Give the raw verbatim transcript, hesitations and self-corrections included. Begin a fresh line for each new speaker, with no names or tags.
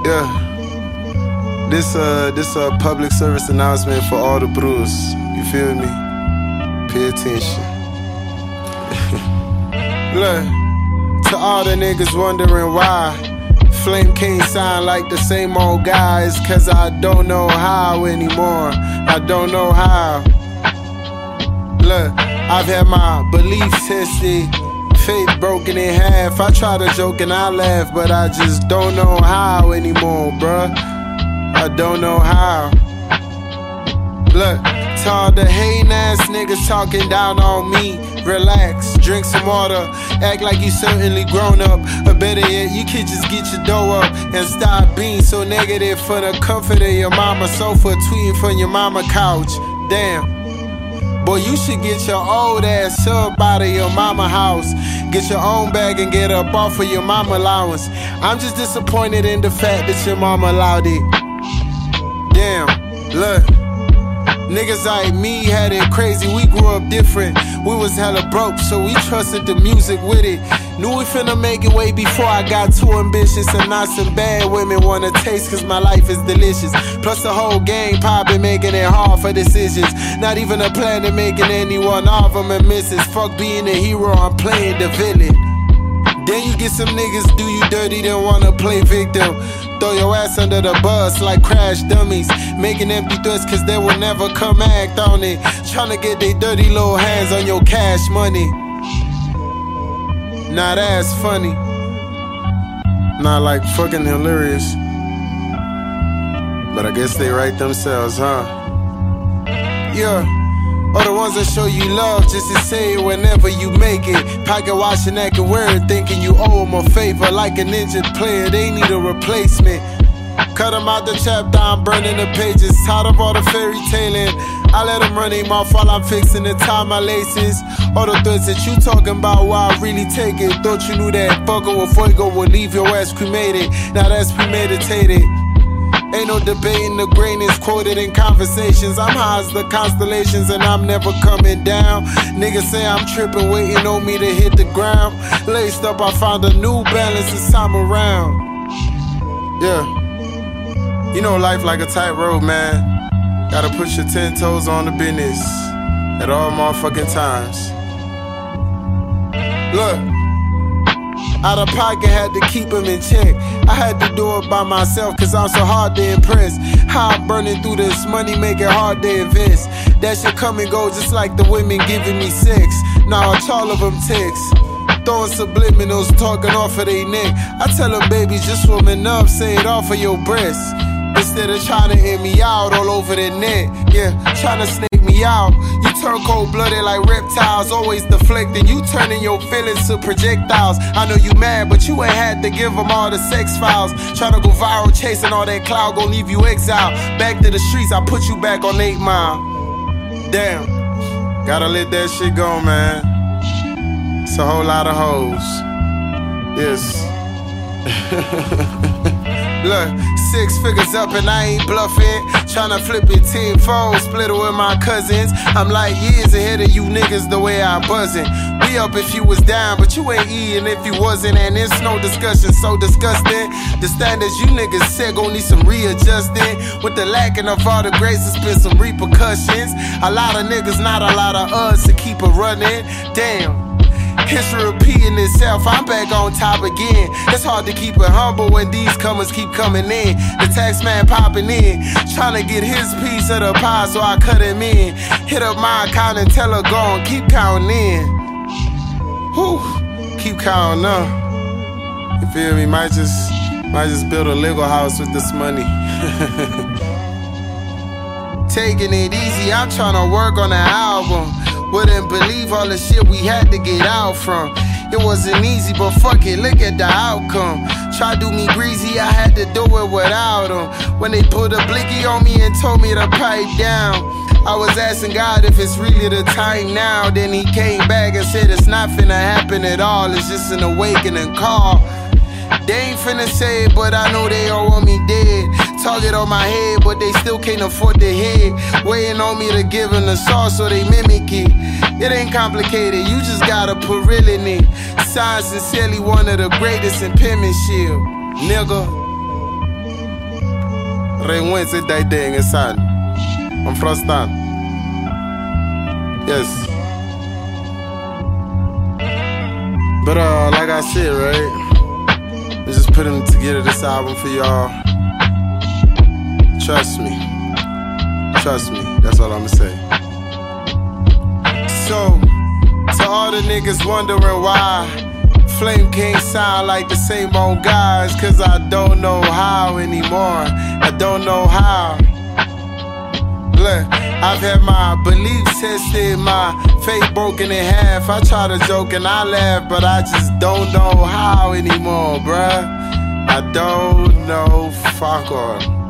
Yeah. This uh this a uh, public service announcement for all the bros. You feel me? Pay attention. Look, to all the niggas wondering why Flame can't sound like the same old guys, cause I don't know how anymore. I don't know how. Look, I've had my beliefs tested, faith broken in half. I try to joke and I laugh, but I just don't know how anymore, bruh. I don't know how. Look, to all the hating ass niggas talking down on me, relax, drink some water, act like you certainly grown up. Or better yet, you could just get your dough up and stop being so negative for the comfort of your mama sofa, tweeting from your mama couch. Damn. Boy, you should get your old ass up out of your mama house. Get your own bag and get up off of your mama allowance. I'm just disappointed in the fact that your mama allowed it. Damn, look. Niggas like me had it crazy, we grew up different. We was hella broke, so we trusted the music with it. Knew we finna make it way before I got too ambitious. And not some bad women wanna taste, cause my life is delicious. Plus the whole gang poppin', making it hard for decisions. Not even a plan to making any one of them a missus. Fuck being a hero, I'm playing the villain. Then you get some niggas do you dirty, then wanna play victim. Throw your ass under the bus like crash dummies. Making empty threats cause they will never come act on it. Tryna get they dirty little hands on your cash money. Nah, that's funny. Not like fucking hilarious. But I guess they write themselves, huh? Yeah. Or the ones that show you love just to say it whenever you make it. Pocket watching that can wear it, thinking you owe them a favor. Like an injured player, they need a replacement. Cut them out the chapter, I'm burning the pages. Tired of all the fairy tailing. I let them run him off while I'm fixing to tie my laces. All the threats that you talking about, why I really take it. Thought you knew that fucking with fuego would leave your ass cremated. Now that's premeditated. Ain't no debating the greatness quoted in conversations. I'm high as the constellations and I'm never coming down. Niggas say I'm tripping, waiting on me to hit the ground. Laced up, I found a new balance this time around. Yeah. You know life like a tightrope, man. Gotta put your ten toes on the business at all motherfucking times. Look. Out of pocket, had to keep him in check. I had to do it by myself, cause I'm so hard to impress. How I'm burning through this money, make it hard to invest. That shit come and go just like the women giving me sex. Now it's all of them texts. Throwing subliminals, talking off of their neck. I tell them, baby, just woman up, say it off of your breast. Instead of trying to hit me out all over the net. Yeah, trying to snake me out. You turn cold-blooded like reptiles, always deflecting. You turning your feelings to projectiles. I know you mad, but you ain't had to give them all the sex files. Trying to go viral, chasing all that cloud, gon' leave you exiled. Back to the streets, I put you back on eight mile. Damn, gotta let that shit go, man. It's a whole lot of hoes. Yes. Look, six figures up and I ain't bluffing. Tryna flip it tenfold, split it with my cousins. I'm like years ahead of you niggas the way I buzzin'. We up if you was down, but you ain't eating if you wasn't. And it's no discussion, so disgusting. The standards you niggas set gon' need some readjusting. With the lacking of all the grace, it's been some repercussions. A lot of niggas, not a lot of us to keep it running. Damn. History repeating itself, I'm back on top again. It's hard to keep it humble when these comers keep coming in. The tax man popping in, trying to get his piece of the pie, so I cut him in. Hit up my account and tell her go on, keep counting in. Whew, keep counting up. You feel me? Might just, might just build a Lego house with this money. Taking it easy, I'm trying to work on the album. Wouldn't believe all the shit we had to get out from. It wasn't easy, but fuck it, look at the outcome. Try to do me greasy, I had to do it without them. When they put a blicky on me and told me to pipe down, I was asking God if it's really the time now. Then he came back and said it's not finna happen at all. It's just an awakening call. They ain't finna say it, but I know they all want me dead. Target on my head, but they still can't afford the head. Waiting on me to give them the sauce, so they mimic it. It ain't complicated, you just gotta put real in it. Sign sincerely, one of the greatest in penmanship, nigga. renwense die ding son. I'm frostan. Yes. But uh, like I said, right? I just putting together this album for y'all. Trust me. Trust me. That's all I'ma say. So, to all the niggas wondering why Flame King sound like the same old guys, cause I don't know how anymore. I don't know how. Look, I've had my beliefs tested, my faith broken in half. I try to joke and I laugh, but I just don't know how anymore, bruh. I don't know, fuck on.